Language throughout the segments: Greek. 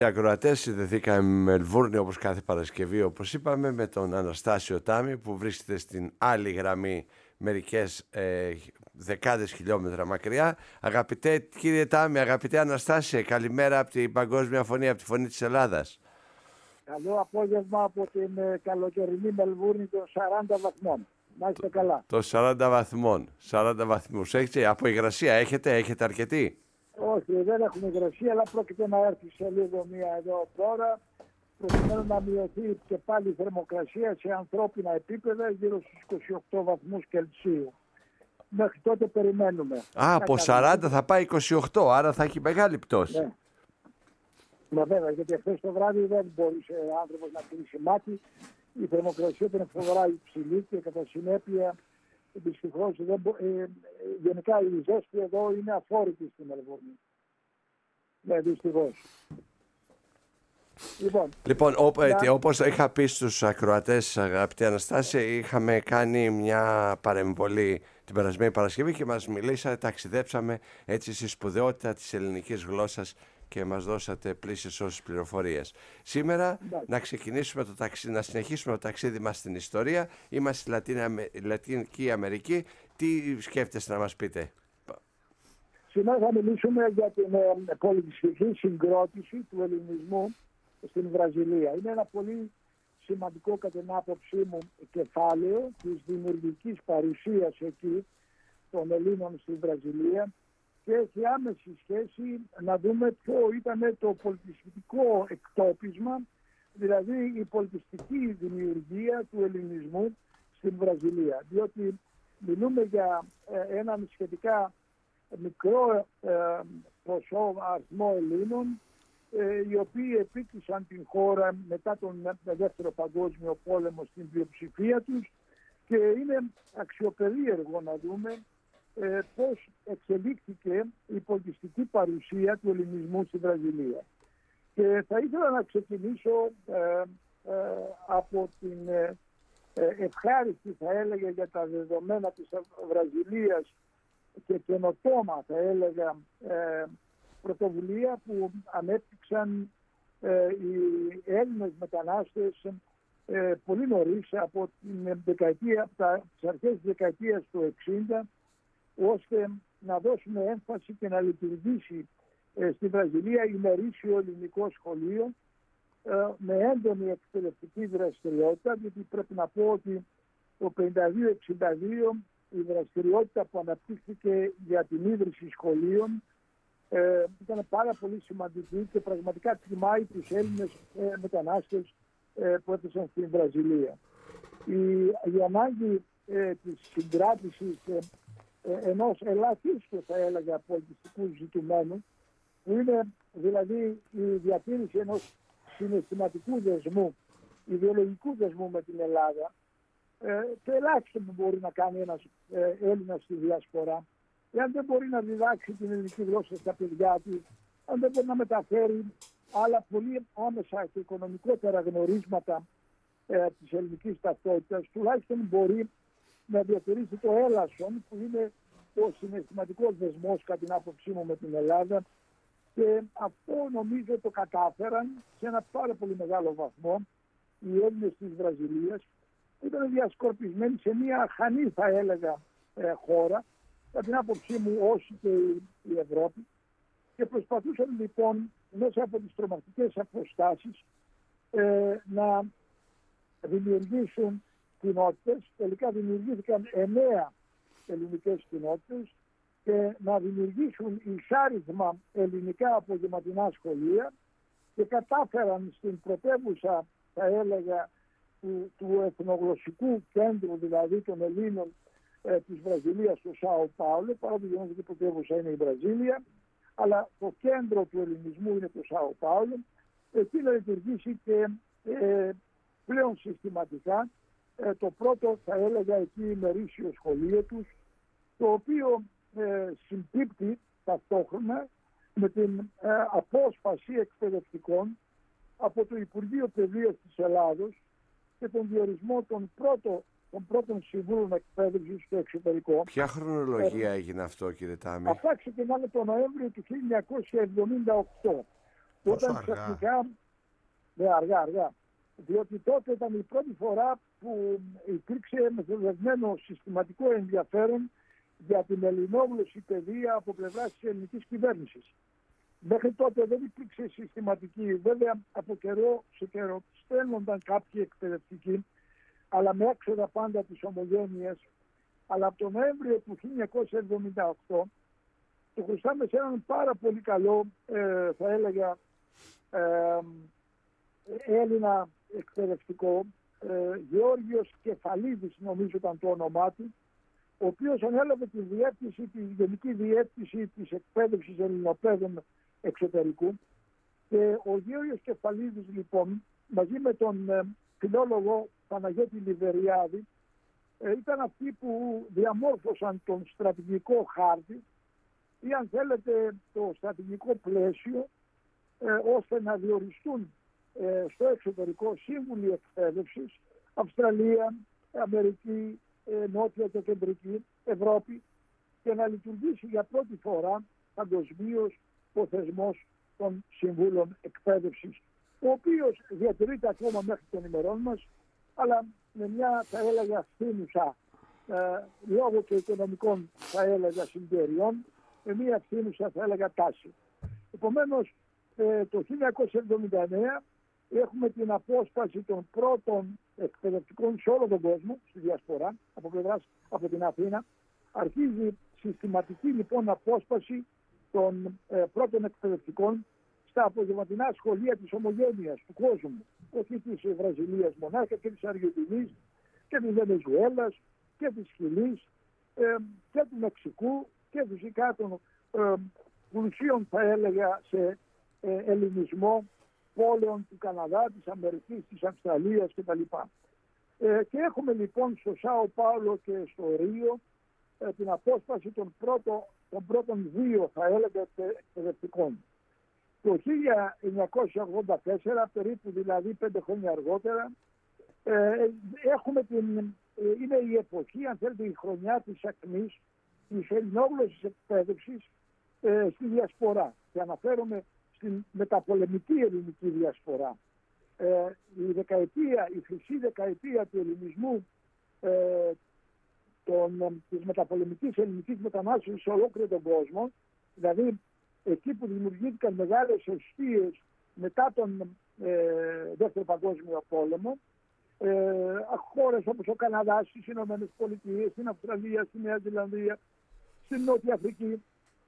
Οι ακροατές συνδεθήκαμε με Μελβούρνη όπως κάθε Παρασκευή, όπως είπαμε, με τον Αναστάσιο Τάμι που βρίσκεται στην άλλη γραμμή μερικές δεκάδες χιλιόμετρα μακριά. Αγαπητέ κύριε Τάμι, αγαπητέ Αναστάσιο, καλημέρα από την Παγκόσμια Φωνή, από τη Φωνή της Ελλάδας. Καλό απόγευμα από την καλοκαιρινή Μελβούρνη των 40 βαθμών. Να είστε καλά. Των 40 βαθμών, 40 βαθμούς. Από υγρασία έχετε αρκετή? Όχι, δεν έχουμε υγρασία, αλλά πρόκειται να έρθει σε λίγο μία εδώ τώρα, προκειμένου να μειωθεί και πάλι η θερμοκρασία σε ανθρώπινα επίπεδα γύρω στους 28 βαθμούς Κελσίου. Μέχρι τότε περιμένουμε. Από 40 θα πάει 28, άρα θα έχει μεγάλη πτώση. Ναι. Μα βέβαια, γιατί χθες το βράδυ δεν μπορούσε ο άνθρωπος να κλείσει μάτι. Η θερμοκρασία ήταν φοβερά υψηλή και κατά συνέπεια δυστυχώς γενικά η ζέστη εδώ είναι αφόρητη στην Μελβούρνη. Ναι, δυστυχώς. Λοιπόν, όπως είχα πει στους ακροατές, αγαπητή Αναστάση, είχαμε κάνει μια παρεμβολή την περασμένη Παρασκευή και μας μιλήσατε, ταξιδέψαμε έτσι στη σπουδαιότητα της ελληνικής γλώσσας και μας δώσατε πλήσεις όσες πληροφορίες. Σήμερα να ξεκινήσουμε να συνεχίσουμε το ταξίδι μας στην ιστορία. Είμαστε στη Λατινική Αμερική. Τι σκέφτεστε να μας πείτε? Σήμερα θα μιλήσουμε για την πολιτιστική συγκρότηση του ελληνισμού στην Βραζιλία. Είναι ένα πολύ σημαντικό κατά την άποψή μου κεφάλαιο της δημιουργικής παρουσίας εκεί των Ελλήνων στην Βραζιλία και έχει άμεση σχέση να δούμε ποιο ήταν το πολιτιστικό εκτόπισμα, δηλαδή η πολιτιστική δημιουργία του ελληνισμού στην Βραζιλία. Διότι μιλούμε για έναν σχετικά μικρό ποσό αριθμό Ελλήνων οι οποίοι επίκρισαν την χώρα μετά τον Δεύτερο Παγκόσμιο Πόλεμο στην πλειοψηφία τους και είναι αξιοπερίεργο να δούμε πώς εξελίχθηκε η πολιτιστική παρουσία του ελληνισμού στη Βραζιλία. Και θα ήθελα να ξεκινήσω από την ευχάριστη, θα έλεγα, για τα δεδομένα της Βραζιλίας και καινοτόμα, θα έλεγα, πρωτοβουλία που ανέπτυξαν οι Έλληνες μετανάστες πολύ νωρίς από τις αρχές της δεκαετίας του 60, ώστε να δώσουν έμφαση και να λειτουργήσει στη Βραζιλία ημερήσιο ελληνικό σχολείο με έντονη εκπαιδευτική δραστηριότητα, γιατί πρέπει να πω ότι το 52-62 η δραστηριότητα που αναπτύχθηκε για την ίδρυση σχολείων ήταν πάρα πολύ σημαντική και πραγματικά τιμάει τους Έλληνες μετανάστες που έφτασαν στην Βραζιλία. Η ανάγκη της συγκράτησης ενός ελάχιστου, θα έλεγα, πολιτιστικού ζητουμένου, που είναι δηλαδή η διατήρηση ενός συναισθηματικού δεσμού, ιδεολογικού δεσμού με την Ελλάδα, το ελάχιστο που μπορεί να κάνει ένας Έλληνας στη διασπορά, εάν δεν μπορεί να διδάξει την ελληνική γλώσσα στα παιδιά του, αν δεν μπορεί να μεταφέρει άλλα πολύ άμεσα και οικονομικότερα γνωρίσματα της ελληνικής ταυτότητας, τουλάχιστον μπορεί να διατηρήσει το έλασον που είναι ο συναισθηματικός δεσμός κατά την άποψή μου με την Ελλάδα, και αυτό νομίζω το κατάφεραν σε ένα πάρα πολύ μεγάλο βαθμό οι Έλληνες της Βραζιλίας. Ήταν διασκορπισμένοι σε μια χανή, θα έλεγα, χώρα, κατά την άποψή μου όσο και η Ευρώπη, και προσπαθούσαν λοιπόν μέσα από τις τρομακτικές αποστάσεις να δημιουργήσουν κοινότητες. Τελικά δημιουργήθηκαν 9 ελληνικές κοινότητες και να δημιουργήσουν εισάριθμα ελληνικά απογευματινά σχολεία, και κατάφεραν στην πρωτεύουσα, θα έλεγα, του εθνογλωσσικού κέντρου, δηλαδή των Ελλήνων της Βραζιλίας, στο Σάο Πάολο, παρά το γεγονός ότι η πρωτεύουσα είναι η Βραζίλια, αλλά το κέντρο του ελληνισμού είναι το Σάο Πάολο, εκεί να λειτουργήσει και πλέον συστηματικά το πρώτο, θα έλεγα, εκεί ημερήσιο σχολείο τους, το οποίο συμπίπτει ταυτόχρονα με την απόσπαση εκπαιδευτικών από το Υπουργείο Παιδείας της Ελλάδος και τον διορισμό των πρώτων συμβούλων εκπαίδευσης στο εξωτερικό. Ποια χρονολογία έγινε αυτό, κύριε Τάμι? Αυτά ξεκινάνε το Νοέμβριο του 1978. Όταν ξαφνικά, αργά, διότι τότε ήταν η πρώτη φορά που υπήρξε μεθοδευμένο συστηματικό ενδιαφέρον για την ελληνόγλωση παιδεία από πλευράς της ελληνικής κυβέρνησης. Μέχρι τότε δεν υπήρξε συστηματική, βέβαια από καιρό σε καιρό στέλνονταν κάποιοι εκπαιδευτικοί, αλλά με έξοδα πάντα της ομογένειας. Αλλά από τον Νοέμβριο του 1978 το χρωστάμε σε έναν πάρα πολύ καλό, θα έλεγα, Έλληνα εκπαιδευτικό, Γεώργιος Κεφαλίδης νομίζω ήταν το όνομά του, ο οποίος ανέλαβε τη Γενική Διεύθυνση της Εκπαίδευσης Ελληνοπαίδων Εξωτερικού. Και ο Γεώργιος Κεφαλίδης λοιπόν, μαζί με τον φιλόλογο Παναγιώτη Λιβεριάδη, ήταν αυτοί που διαμόρφωσαν τον στρατηγικό χάρτη ή αν θέλετε το στρατηγικό πλαίσιο, ώστε να διοριστούν στο εξωτερικό σύμβουλοι εκπαίδευσης, Αυστραλία, Αμερική, Νότια και Κεντρική Ευρώπη, και να λειτουργήσει για πρώτη φορά παγκοσμίως ο θεσμός των συμβούλων εκπαίδευσης, ο οποίος διατηρείται ακόμα μέχρι των ημερών μας, αλλά με μια, θα έλεγα, φθήνουσα, λόγω και οικονομικών, θα έλεγα, συγκαιριών, με μια φθήνουσα, θα έλεγα, τάση. Επομένως, το 1979 έχουμε την απόσπαση των πρώτων εκπαιδευτικών σε όλο τον κόσμο, στη διασπορά, από την Αθήνα. Αρχίζει συστηματική λοιπόν απόσπαση των πρώτων εκπαιδευτικών στα απογευματινά σχολεία της ομογένειας του κόσμου, όχι της Βραζιλίας μονάχα, και της Αργεντινής και της Βενεζουέλας και της Χιλής και του Μεξικού και φυσικά των πλουσίων, θα έλεγα, σε ελληνισμό πόλεων του Καναδά, της Αμερικής, της Αυστραλίας κτλ. Και έχουμε λοιπόν στο Σάο Πάολο και στο Ρίο την απόσπαση των πρώτων δύο, θα έλεγα, εκπαιδευτικών. Το 1984, περίπου δηλαδή 5 χρόνια αργότερα, έχουμε είναι η εποχή, αν θέλετε, η χρονιά της ακμής της ελληνόγλωσσης εκπαίδευσης στη διασπορά. Και αναφέρομαι στην μεταπολεμική ελληνική διασπορά. Η χρυσή δεκαετία του ελληνισμού, της μεταπολεμικής ελληνικής μετανάστευσης σε ολόκληρο τον κόσμο, δηλαδή εκεί που δημιουργήθηκαν μεγάλες αιστείες μετά τον Δεύτερο Παγκόσμιο Πόλεμο, χώρες όπως ο Καναδάς, στις Ηνωμένες Πολιτείες, στην Αυστραλία, στη Νέα Ζηλανδία, στην Νότια Αφρική.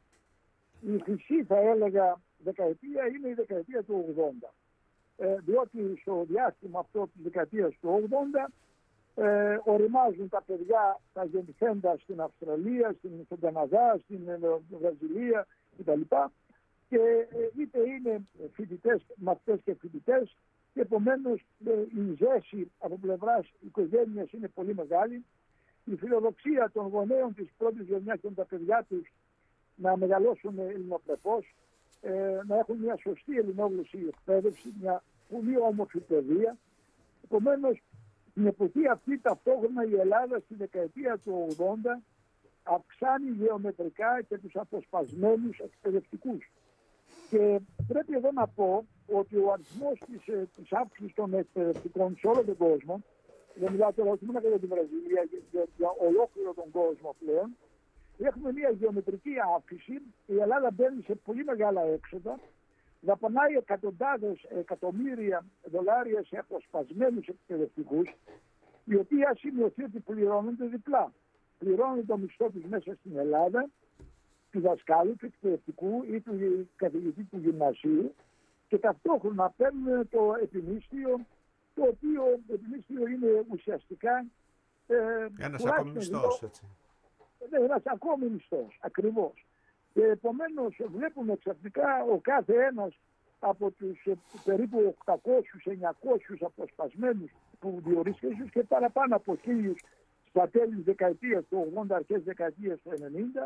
Η χρυσή, θα έλεγα, δεκαετία είναι η δεκαετία του 80. Διότι στο διάστημα αυτό της δεκαετίας του 80 οριμάζουν τα παιδιά, τα γεννηθέντα στην Αυστραλία, στον Καναδά, στην Βραζιλία κτλ. Και είτε είναι φοιτητές, μαθητές και φοιτητές, και επομένως η ζέση από πλευράς οικογένειας είναι πολύ μεγάλη. Η φιλοδοξία των γονέων της πρώτης γενιάς και τα παιδιά τους να μεγαλώσουν ελληνοπρεπώς, να έχουν μια σωστή ελληνόγλωση εκπαίδευση, μια πολύ όμορφη παιδεία. Επομένως, την εποχή αυτή ταυτόχρονα η Ελλάδα στη δεκαετία του 80 αυξάνει γεωμετρικά και τους αποσπασμένους εκπαιδευτικούς. Και πρέπει εδώ να πω ότι ο αριθμός της αύξησης των εκπαιδευτικών σε όλο τον κόσμο, δεν μιλάω τώρα όχι μόνο για την Βραζιλία, για ολόκληρο τον κόσμο πλέον, έχουμε μια γεωμετρική αύξηση. Η Ελλάδα μπαίνει σε πολύ μεγάλα έξοδα, δαπανάει εκατοντάδες εκατομμύρια δολάρια σε αποσπασμένους εκπαιδευτικούς, οι οποίοι σημειωθεί ότι πληρώνονται διπλά. Πληρώνουν το μισθό τους μέσα στην Ελλάδα, του δασκάλου, του εκπαιδευτικού ή του καθηγητή του γυμνασίου, και ταυτόχρονα παίρνουν το επιμίσθιο, το οποίο επιμίσθιο είναι ουσιαστικά ένας ακόμη μισθός, έτσι. Ναι, ένας ακόμη μισθός, ακριβώς. Και επομένως βλέπουμε ξαφνικά ο κάθε ένας από τους περίπου 800-900 αποσπασμένους που διορίστηκαν, ίσως και παραπάνω από 1000 στα τέλη της δεκαετίας του 80, αρχές δεκαετίας του 90,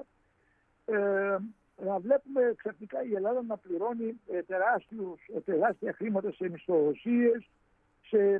να βλέπουμε ξαφνικά η Ελλάδα να πληρώνει τεράστια χρήματα σε μισθοδοσίες, σε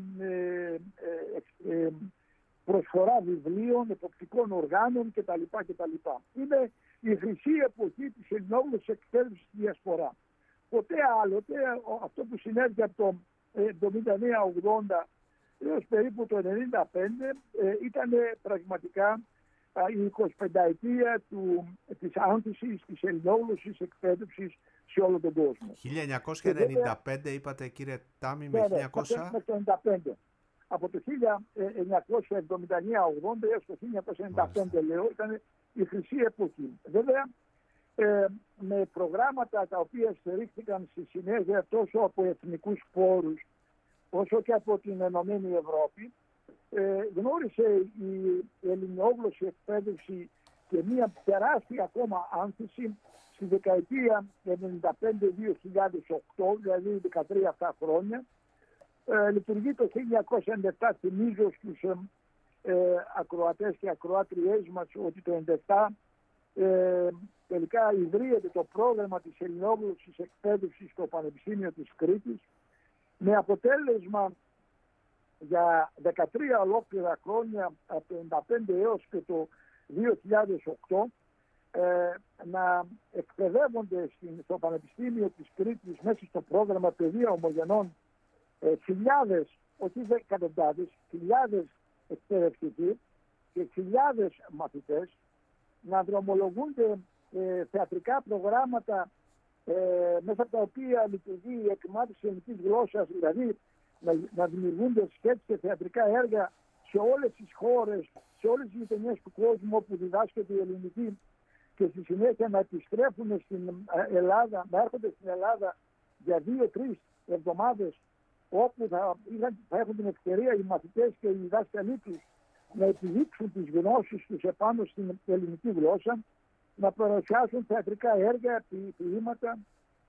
προσφορά βιβλίων, εποπτικών οργάνων κτλ. Είναι η χρυσή εποχή της ελληνόγλωσσης εκπαίδευσης στη διασπορά. ποτέ άλλοτε αυτό που συνέβη από το 79-80 έως περίπου το 95 ήταν πραγματικά η 25ετία της άνθησης, της ελληνόγλωσσης εκπαίδευσης σε όλο τον κόσμο. 1995 είπατε, κύριε Τάμι, με 1995. Από το 1979-80 έως το 1995 λέω, ήταν η χρυσή εποχή. Βέβαια, με προγράμματα τα οποία στηρίχθηκαν στη συνέχεια τόσο από εθνικούς πόρους όσο και από την Ενωμένη Ευρώπη, γνώρισε η ελληνόγλωση εκπαίδευση και μια τεράστια ακόμα άνθηση στη δεκαετία 95-2008, δηλαδή 13 αυτά χρόνια. Λειτουργεί το 1997, θυμίζω στους ακροατές και ακροάτριές μας ότι το 1997 τελικά ιδρύεται το πρόγραμμα της ελληνόγλωσσης εκπαίδευσης στο Πανεπιστήμιο της Κρήτης, με αποτέλεσμα για 13 ολόκληρα χρόνια, από το 1995 έως και το 2008, να εκπαιδεύονται στο Πανεπιστήμιο της Κρήτης μέσα στο πρόγραμμα παιδεία ομογενών χιλιάδες, όχι εκατοντάδες, χιλιάδες εκπαιδευτικοί και χιλιάδες μαθητές, να δρομολογούνται θεατρικά προγράμματα μέσα από τα οποία λειτουργεί η εκμάθηση ελληνικής γλώσσας, δηλαδή να δημιουργούνται σκέτς και θεατρικά έργα σε όλες τις χώρες, σε όλες τις γειτονιές του κόσμου όπου διδάσκεται η ελληνική, και στη συνέχεια να επιστρέφουν στην Ελλάδα, να έρχονται στην Ελλάδα για 2-3 εβδομάδες, όπου θα έχουν την ευκαιρία οι μαθητές και οι διδάσκαλοι τους να επιδείξουν τις γνώσεις τους επάνω στην ελληνική γλώσσα, να παρουσιάσουν θεατρικά έργα, ποίηματα,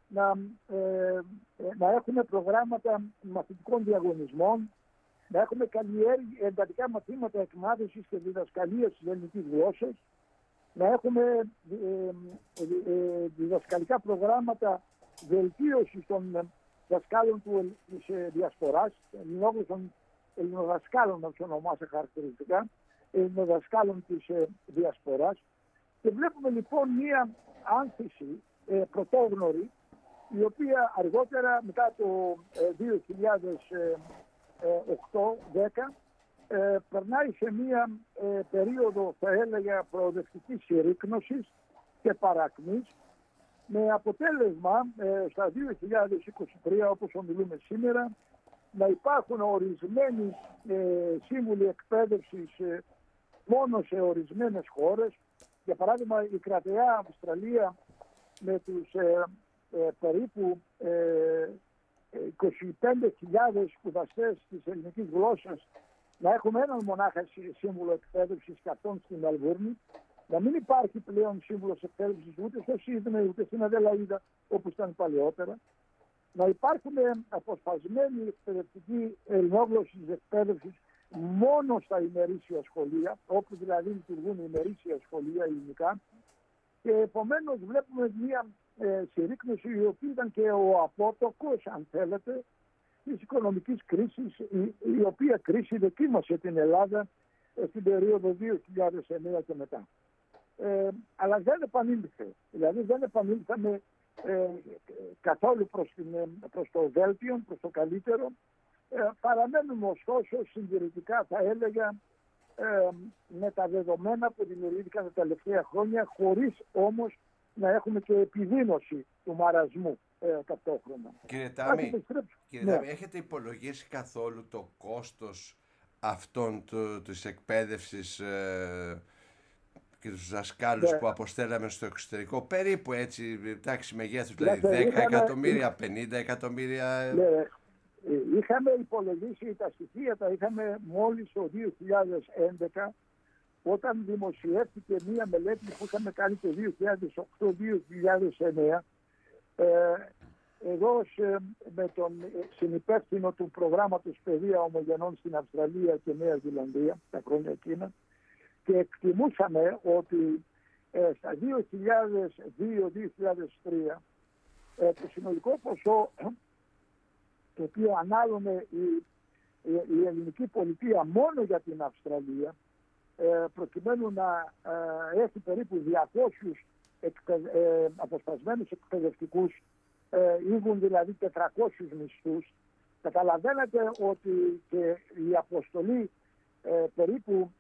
να έχουμε προγράμματα μαθητικών διαγωνισμών, να έχουμε εντατικά μαθήματα εκμάθησης και διδασκαλίας της ελληνικής γλώσσας, να έχουμε διδασκαλικά προγράμματα βελτίωσης των δασκάλων της διασποράς, ελληνοδασκάλων να τους ονομάσαι χαρακτηριστικά, ελληνοδασκάλων της διασποράς, και βλέπουμε λοιπόν μία άνθηση πρωτόγνωρη, η οποία αργότερα μετά το 2008-10 περνάει σε μία περίοδο, θα έλεγα, προοδευτικής συρρίκνωσης και παρακμής, με αποτέλεσμα στα 2023, όπως ομιλούμε σήμερα, να υπάρχουν ορισμένοι σύμβουλοι εκπαίδευσης μόνο σε ορισμένες χώρες. Για παράδειγμα, η κρατεά Αυστραλία με τους περίπου 25.000 σπουδαστές της ελληνικής γλώσσας, να έχουμε έναν μονάχα σύμβουλο εκπαίδευσης και αυτόν στην Μελβούρνη, να μην υπάρχει πλέον σύμβουλος εκπαίδευσης ούτε στο Σίδνεϊ ούτε στην Αδελαΐδα όπως ήταν παλαιότερα, να υπάρχουν αποσπασμένοι εκπαιδευτικοί ελληνόγλωσσης εκπαίδευσης μόνο στα ημερήσια σχολεία, όπου δηλαδή λειτουργούν ημερήσια σχολεία ελληνικά, και επομένως βλέπουμε μια συρρίκνωση η οποία ήταν και ο απότοκος, αν θέλετε, της οικονομικής κρίσης, η οποία κρίση δοκίμασε την Ελλάδα στην περίοδο 2009 και μετά. Αλλά δεν επανήλθε. Δηλαδή δεν επανήλθαμε καθόλου προς το βέλτιον, προς το καλύτερο. Παραμένουμε ωστόσο συντηρητικά, θα έλεγα, με τα δεδομένα που δημιουργήθηκαν τα τελευταία χρόνια, χωρίς όμως να έχουμε και επιδείνωση του μαρασμού ταυτόχρονα. Κύριε Τάμι, έχετε υπολογίσει καθόλου το κόστος αυτών της εκπαίδευσης και τους δασκάλους που αποστέλαμε στο εξωτερικό, περίπου έτσι, τάξη μεγέθους, δηλαδή 10 εκατομμύρια, 50 εκατομμύρια... Είχαμε υπολογίσει τα στοιχεία, τα είχαμε μόλις το 2011, όταν δημοσιεύτηκε μία μελέτη που είχαμε κάνει το 2008-2009, εγώ με τον συνυπεύθυνο του προγράμματος παιδεία ομογενών στην Αυστραλία και Νέα Ζηλανδία τα χρόνια εκείνα, και εκτιμούσαμε ότι στα 2002-2003 το συνολικό ποσό το οποίο ανάλογε η ελληνική πολιτεία μόνο για την Αυστραλία, προκειμένου να έχει περίπου 200 αποσπασμένους εκπαιδευτικούς ήγουν δηλαδή 400 μισθούς. Καταλαβαίνετε ότι και η αποστολή περίπου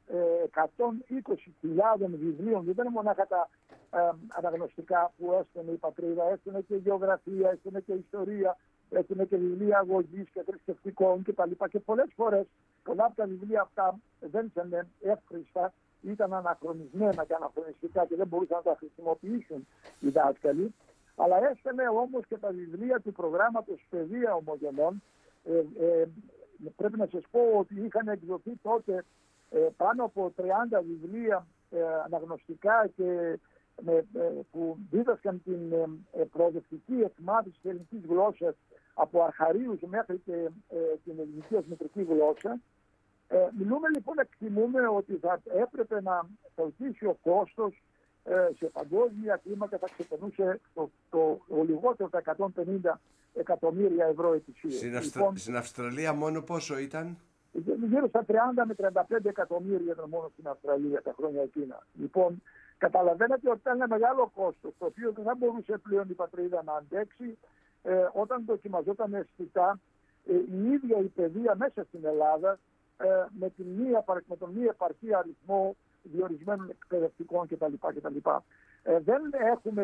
120.000 βιβλίων, δεν είναι μονάχα τα αναγνωστικά που έστελνε η πατρίδα, έστελνε και γεωγραφία, έστελνε και ιστορία, έστελνε και βιβλία αγωγής και θρησκευτικών κτλ. Και πολλές φορές πολλά από τα βιβλία αυτά δεν ήταν εύχριστα, ήταν αναχρονισμένα και αναχρονιστικά και δεν μπορούσαν να τα χρησιμοποιήσουν οι δάσκαλοι. Αλλά έστελνε όμως και τα βιβλία του προγράμματος Παιδεία Ομογενών. Πρέπει να σας πω ότι είχαν εκδοθεί τότε πάνω από 30 βιβλία αναγνωστικά και που δίδασκαν την προοδευτική εκμάθηση της ελληνικής γλώσσας από αρχαρίους μέχρι και την ελληνική ως μητρική γλώσσα. Μιλούμε λοιπόν, εκτιμούμε ότι θα έπρεπε να θελτίσει ο κόστος σε παγκόσμια κλίμακα, θα ξεπερνούσε ο λιγότερο τα 150 εκατομμύρια ευρώ ετησίως. Στην Αυστραλία μόνο πόσο ήταν? Γύρω στα 30 με 35 εκατομμύρια ήταν μόνο στην Αυστραλία τα χρόνια εκείνα. Λοιπόν, καταλαβαίνετε ότι ήταν ένα μεγάλο κόστος, το οποίο δεν θα μπορούσε πλέον η πατρίδα να αντέξει. Όταν δοκιμαζόταν αισθητά η ίδια η παιδεία μέσα στην Ελλάδα, με τον μη επαρκή αριθμό διορισμένων εκπαιδευτικών κτλ. Δεν έχουμε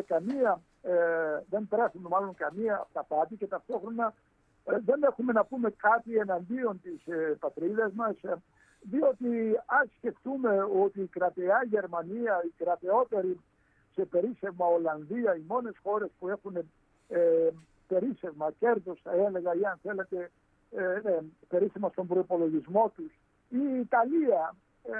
δεν τρέφουμε μάλλον καμία αυταπάτη και ταυτόχρονα δεν έχουμε να πούμε κάτι εναντίον της πατρίδας μας, διότι ας σκεφτούμε ότι η κρατεά Γερμανία, η κρατεότερη σε περίσσευμα Ολλανδία, οι μόνες χώρες που έχουν περίσσευμα, κέρδος θα έλεγα, ή αν θέλετε περίσσευμα στον προϋπολογισμό τους, η Ιταλία,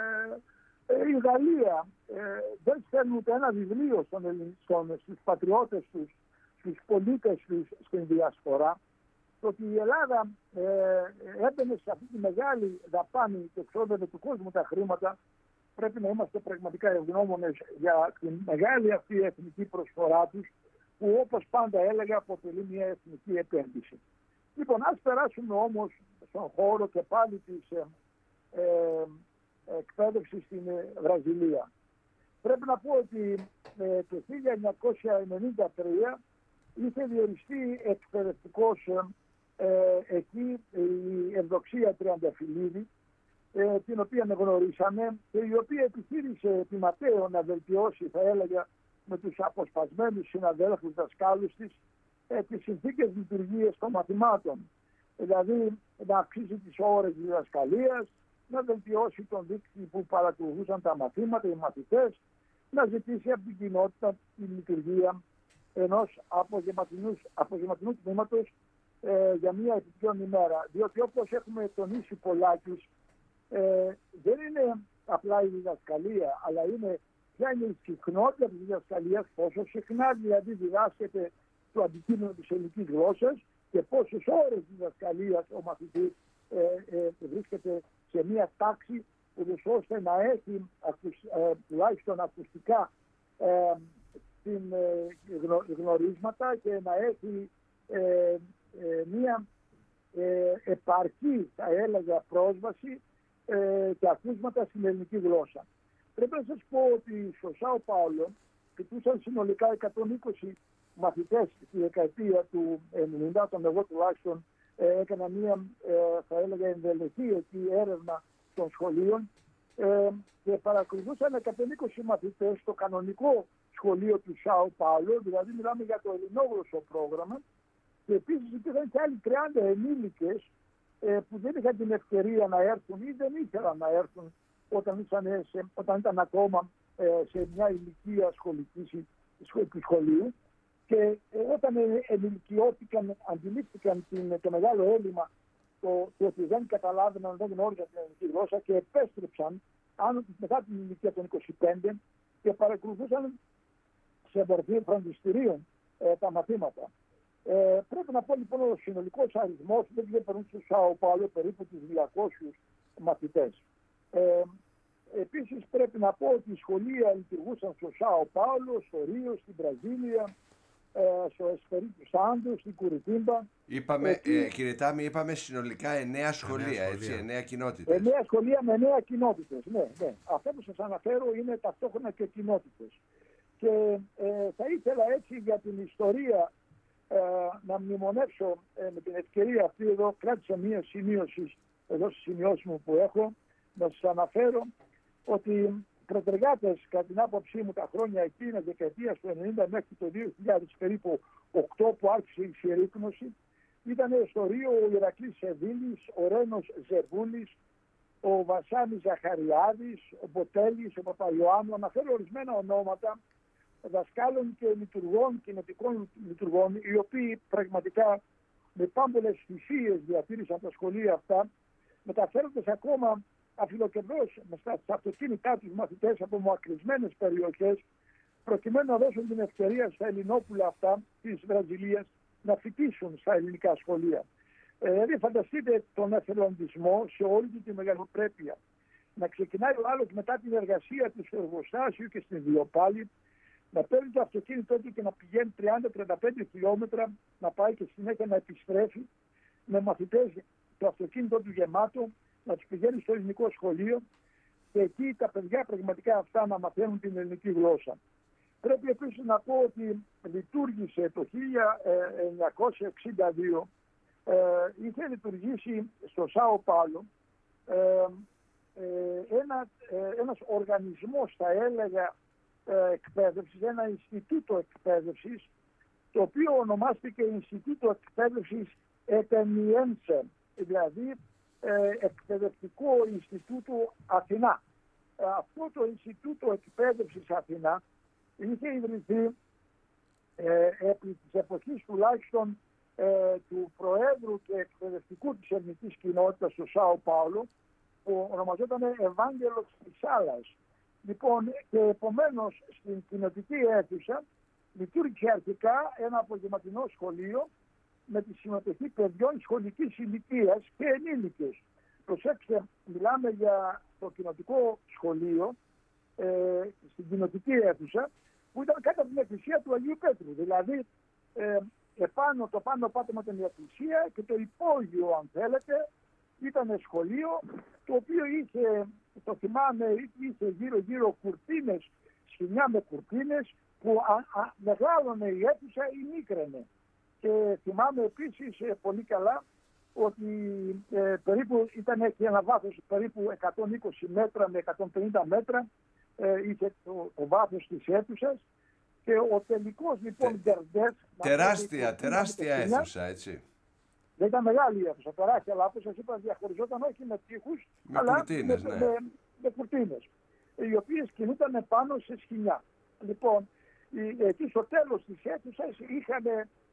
η Γαλλία δεν στέλνουν ούτε ένα βιβλίο στους πατριώτες τους, στους πολίτες τους στην διασπορά. Το ότι η Ελλάδα έμπαινε σε αυτή τη μεγάλη δαπάνη και εξόδευε του κόσμου τα χρήματα, πρέπει να είμαστε πραγματικά ευγνώμονες για τη μεγάλη αυτή εθνική προσφορά τους, που όπως πάντα έλεγα αποτελεί μια εθνική επένδυση. Λοιπόν, ας περάσουμε όμως στον χώρο και πάλι της εκπαίδευση στην Βραζιλία. Πρέπει να πω ότι το 1993 είχε διοριστεί εκπαιδευτικός εκεί η Ευδοξία Τριανταφυλλίδη, την οποία γνωρίσαμε και η οποία επιχείρησε τη Ματέο να βελτιώσει, θα έλεγα, με τους αποσπασμένους συναδέλφους δασκάλους της τις συνθήκες λειτουργίας των μαθημάτων. Δηλαδή να αυξήσει τις ώρες διδασκαλίας, να βελτιώσει τον δίκτυο που παρακολουθούσαν τα μαθήματα, οι μαθητές, να ζητήσει από την κοινότητα τη λειτουργία ενός απογευματινού τμήματος για μία επιπλέον ημέρα. Διότι όπως έχουμε τονίσει πολλάκις, δεν είναι απλά η διδασκαλία, αλλά είναι ποια είναι η συχνότητα της διδασκαλίας, πόσο συχνά δηλαδή διδάσκεται το αντικείμενο της ελληνικής γλώσσας και πόσες ώρες διδασκαλίας ο μαθητής βρίσκεται σε μία τάξη, ώστε να έχει τουλάχιστον ακουστικά γνωρίσματα και να έχει μία επαρκή, θα έλεγα, πρόσβαση και ακούσματα στην ελληνική γλώσσα. Πρέπει να σας πω ότι στο Σάο Πάολο φοιτούσαν συνολικά 120 μαθητές στη δεκαετία του 90, όταν εγώ τουλάχιστον έκανα μία, θα έλεγα, ενδελεχή εκεί έρευνα των σχολείων και παρακολουθούσαν 120 μαθητές στο κανονικό σχολείο του Σάο Πάολο, δηλαδή μιλάμε για το ελληνόγλωσσο πρόγραμμα, και επίσης υπήρχαν και άλλοι 30 ενήλικες που δεν είχαν την ευκαιρία να έρθουν ή δεν ήθελαν να έρθουν όταν ήταν ακόμα σε μια ηλικία σχολική του σχολείου, και όταν ενηλικιώθηκαν, αντιλήφθηκαν το μεγάλο έλλειμμα το ότι δεν καταλάβαιναν, δεν γνώριζαν την ελληνική γλώσσα και επέστρεψαν μετά την ηλικία των 25 και παρακολουθούσαν σε μορφή φροντιστηρίων τα μαθήματα. Πρέπει να πω λοιπόν ότι ο συνολικός αριθμός δεν ξεπερνούσε στο Σάο Πάολο περίπου τους 200 μαθητές. Επίσης πρέπει να πω ότι οι σχολεία λειτουργούσαν στο Σάο Πάολο, στο Ρίο, στην Βραζίλια, στο Εσπερίτου Σάντο, στην Κουριτίμπα. Κύριε Τάμι, είπαμε συνολικά 9 σχολεία, έτσι, 9 κοινότητες. 9 σχολεία με 9 κοινότητες, ναι. Αυτό που σας αναφέρω είναι ταυτόχρονα και κοινότητες. Και θα ήθελα έτσι για την ιστορία να μνημονεύσω με την ευκαιρία αυτή εδώ, κράτησα μία σημείωση εδώ στις σημειώσεις μου που έχω, να σας αναφέρω ότι προτεργάτες, κατά την άποψή μου, τα χρόνια εκείνα, δεκαετίας του 90 μέχρι το 2000 περίπου 8 που άρχισε η συρρίκνωση, ήταν στο Ρίο ο Ηρακλής Σεβίλης, ο Ρένος Ζεβούλης, ο Βασάνης Ζαχαριάδης, ο Μποτέλης, ο Παπαϊωάννου. Αναφέρω ορισμένα ονόματα δασκάλων και λειτουργών, κοινοτικών λειτουργών, οι οποίοι πραγματικά με πάμπολες θυσίες διατήρησαν τα σχολεία αυτά, μεταφέροντας ακόμα αφιλοκερδώς στα αυτοκίνητά τους μαθητές από μακρισμένες περιοχές, προκειμένου να δώσουν την ευκαιρία στα Ελληνόπουλα αυτά της Βραζιλίας να φοιτήσουν στα ελληνικά σχολεία. Δηλαδή φανταστείτε τον εθελοντισμό σε όλη τη μεγαλοπρέπεια. Να ξεκινάει ο άλλος μετά την εργασία του στο εργοστάσιο και στην Βιοπάλη, να παίρνει το αυτοκίνητό του και να πηγαίνει 30-35 χιλιόμετρα, να πάει και συνέχεια να επιστρέφει με μαθητές το αυτοκίνητο του γεμάτο, να τους πηγαίνει στο ελληνικό σχολείο και εκεί τα παιδιά πραγματικά αυτά να μαθαίνουν την ελληνική γλώσσα. Πρέπει επίσης να πω ότι λειτουργήσε το 1962, είχε λειτουργήσει στο Σάο Πάολο ένας οργανισμός, θα έλεγα, εκπαίδευσης, ένα Ινστιτούτο εκπαίδευσης, το οποίο ονομάστηκε Ινστιτούτο Εκπαίδευσης Ετενιένσε, δηλαδή Εκπαιδευτικό Ινστιτούτο Αθηνά. Αυτό το Ινστιτούτο Εκπαίδευσης Αθηνά είχε ιδρυθεί επί της εποχής τουλάχιστον του Προέδρου και Εκπαιδευτικού της ελληνικής κοινότητας στο Σάο Πάολο, που ονομαζόταν Ευάγγελος Φυσάλας. Λοιπόν, και επομένως στην κοινοτική αίθουσα λειτουργήσε αρχικά ένα απογευματινό σχολείο με τη συμμετοχή παιδιών σχολικής ηλικίας και ενήλικες. Προσέξτε, μιλάμε για το κοινοτικό σχολείο στην κοινοτική αίθουσα που ήταν κάτω από την εκκλησία του Αγίου Πέτρου. Δηλαδή, το πάνω πάτωμα ήταν η εκκλησία και το υπόγειο, αν θέλετε, ήταν σχολείο το οποίο είχε, το θυμάμαι, είχε γύρω-γύρω κουρτίνες, σκηνιά με κουρτίνες που μεγάλωνε η αίθουσα ή μίκραινε. Και θυμάμαι επίσης πολύ καλά ότι περίπου και ένα βάθος περίπου 120 μέτρα με 150 μέτρα είχε το βάθος της αίθουσας και ο τελικός λοιπόν τερντές... Τεράστια αίθουσα, έτσι. Δεν ήταν μεγάλη η αίθουσα, τεράστια, αλλά όπως σας είπα διαχωριζόταν όχι με τείχους, αλλά κουρτίνες, με κουρτίνες, οι οποίες κινούνταν πάνω σε σκηνιά. Λοιπόν, εκεί στο τέλος της αίθουσας είχαν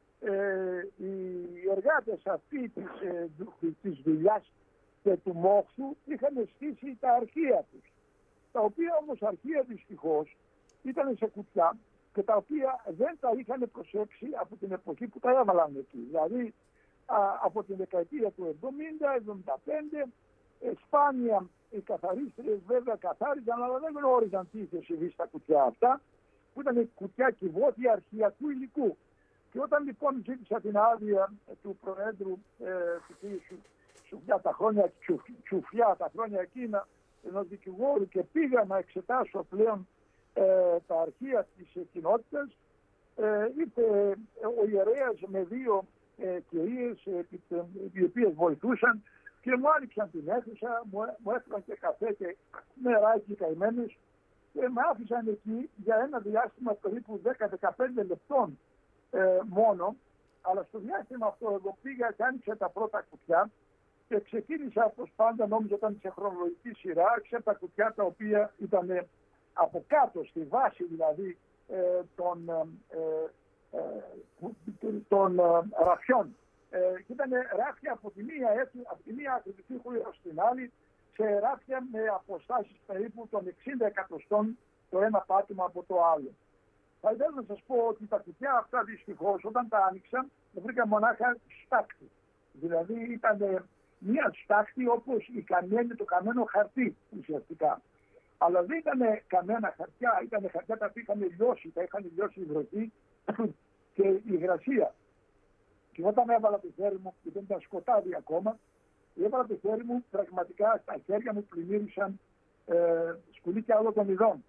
οι εργάτες αυτοί της δουλειάς και του μόχθου είχαν στήσει τα αρχεία τους, τα οποία όμως αρχεία δυστυχώς ήταν σε κουτιά και τα οποία δεν τα είχαν προσέξει από την εποχή που τα έβαλαν εκεί. Δηλαδή από την δεκαετία του 70-75 σπάνια οι καθαρίστριες βέβαια καθάριζαν, αλλά δεν γνώριζαν τι είχε συμβεί στα κουτιά αυτά, που ήταν κουτιά κυβότια αρχιακού υλικού. Και όταν λοιπόν ζήτησα την άδεια του Προέδρου του κ. Τσουφιά τα χρόνια εκείνα, ενός δικηγόρου, και πήγα να εξετάσω πλέον τα αρχεία της κοινότητας, ήρθε ο ιερέας με δύο κυρίες οι οποίες βοηθούσαν και μου άνοιξαν την αίθουσα, μου έφεραν και καφέ και νεράκι καημένους και με άφησαν εκεί για ένα διάστημα περίπου 10-15 λεπτών μόνο, αλλά στο διάστημα αυτό εγώ πήγα και άνοιξα τα πρώτα κουτιά και ξεκίνησα, όπως πάντα νόμιζα ήταν σε χρονολογική σειρά, άρχισα τα κουτιά τα οποία ήταν από κάτω, στη βάση δηλαδή των ραφιών. Ήταν ράφια από τη μία άκρη του τείχου έως την άλλη, σε ράφια με αποστάσεις περίπου των 60 εκατοστών το ένα πάτημα από το άλλο. Θα ήθελα να σας πω ότι τα κουτιά αυτά δυστυχώς όταν τα άνοιξα βρήκα μονάχα στάχτη. Δηλαδή ήταν μία στάχτη όπως το καμένο χαρτί ουσιαστικά. Αλλά δεν ήταν καμένα χαρτιά, ήταν χαρτιά τα οποία είχαν λιώσει η βροχή και η υγρασία. Και όταν έβαλα το χέρι μου, και δεν ήταν σκοτάδι ακόμα, έβαλα το χέρι μου, πραγματικά στα χέρια μου πλημμύρισαν σκουλίκια όλων των ειδών.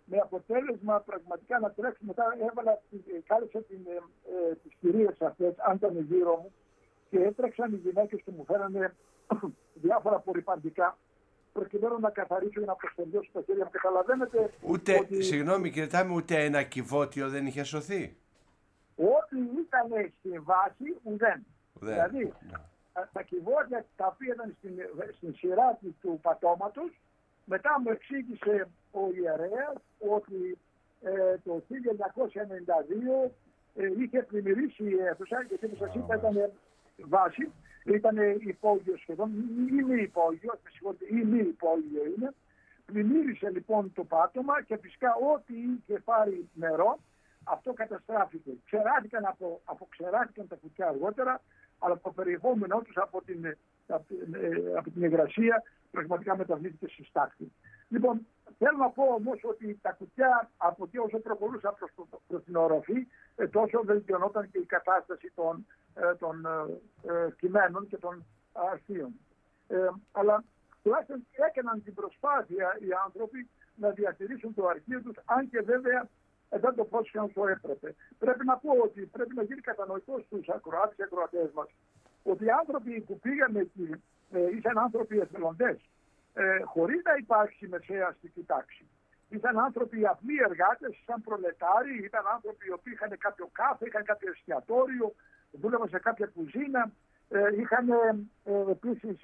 με αποτέλεσμα πραγματικά να τρέξει. Μετά κάλεσα τις κυρίες αυτές, αν ήταν γύρω μου, και έτρεξαν οι γυναίκες και μου φέρανε διάφορα απορριπαντικά, προκειμένου να καθαρίσω ή να προστατεύσω τα χέρια μου. Καταλαβαίνετε. Ούτε, συγγνώμη κύριε Τάμι, ούτε ένα κυβότιο δεν είχε σωθεί. Ό,τι ήταν στη βάση, ουδέν. Δηλαδή, τα κυβότια τα οποία ήταν στην σειρά του πατώματος, μετά μου εξήγησε ο ιερέας ότι το 1992 είχε πλημμυρίσει η αίθουσα, γιατί όπως σας είπα ήταν βάση, ήταν υπόγειο σχεδόν, ή μη υπόγειο, είναι. Πλημμύρισε λοιπόν το πάτωμα και φυσικά ό,τι είχε πάρει νερό, αυτό καταστράφηκε. Ξεράθηκαν τα κουτιά αργότερα, αλλά το περιεχόμενό τους από την υγρασία πραγματικά μεταβλήθηκε στη στάχτη. Λοιπόν, θέλω να πω όμως ότι τα κουτιά από εκεί όσο προχωρούσα προς την οροφή, τόσο βελτιωνόταν και η κατάσταση των κειμένων και των αρχείων. Αλλά τουλάχιστον έκαναν την προσπάθεια οι άνθρωποι να διατηρήσουν το αρχείο τους, αν και βέβαια δεν το πρόσεχαν όσο έπρεπε. Πρέπει να πω ότι πρέπει να γίνει κατανοητό στους ακροάτες και ακροατές μας ότι οι άνθρωποι που πήγαν εκεί ήταν άνθρωποι εθελοντές, χωρίς να υπάρξει μεσαία αστική τάξη. Ήταν άνθρωποι απλοί εργάτες, σαν προλετάριοι, ήταν άνθρωποι οι οποίοι είχαν κάποιο κάφε, είχαν κάποιο εστιατόριο, δούλευαν σε κάποια κουζίνα, είχαν επίσης